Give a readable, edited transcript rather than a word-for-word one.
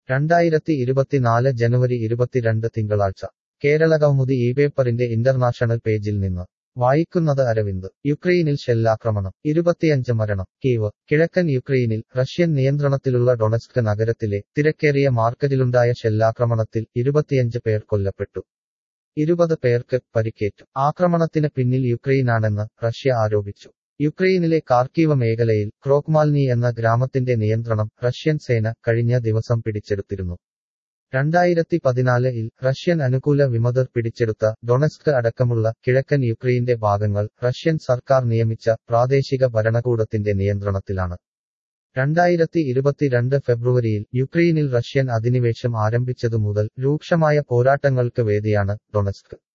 2024 ജനുവരി 22 തിങ്കളാഴ്ച കേരളകൗമുദി പേപ്പറിന്റെ ഇന്റർനാഷണൽ പേജിൽ നിന്ന് വായിക്കുന്നത് അരവിന്ദ്. യുക്രെയിനിൽ ഷെല്ലാക്രമണം, 25 മരണം. കീവ്. കിഴക്കൻ യുക്രെയിനിൽ റഷ്യൻ നിയന്ത്രണത്തിലുള്ള ഡൊണസ്ക് നഗരത്തിലെ തിരക്കേറിയ മാർക്കറ്റിലുണ്ടായ ഷെല്ലാക്രമണത്തിൽ 25 പേർ കൊല്ലപ്പെട്ടു. 20 പേർക്ക് പരിക്കേറ്റു. ആക്രമണത്തിന് പിന്നിൽ യുക്രെയിനാണെന്ന് റഷ്യ ആരോപിച്ചു. യുക്രെയിനിലെ കാർക്കീവ് മേഖലയിൽ ക്രോക്മാൽനി എന്ന ഗ്രാമത്തിന്റെ നിയന്ത്രണം റഷ്യൻ സേന കഴിഞ്ഞ ദിവസം പിടിച്ചെടുത്തിരുന്നു. 2014-ൽ റഷ്യൻ അനുകൂല വിമതർ പിടിച്ചെടുത്ത ഡൊണസ്ക് അടക്കമുള്ള കിഴക്കൻ യുക്രെയിന്റെ ഭാഗങ്ങൾ റഷ്യൻ സർക്കാർ നിയമിച്ച പ്രാദേശിക ഭരണകൂടത്തിന്റെ നിയന്ത്രണത്തിലാണ്. 2022 ഫെബ്രുവരിയിൽ യുക്രെയിനിൽ റഷ്യൻ അധിനിവേശം ആരംഭിച്ചതു മുതൽ രൂക്ഷമായ പോരാട്ടങ്ങൾക്ക് വേദിയാണ് ഡൊണസ്ക്.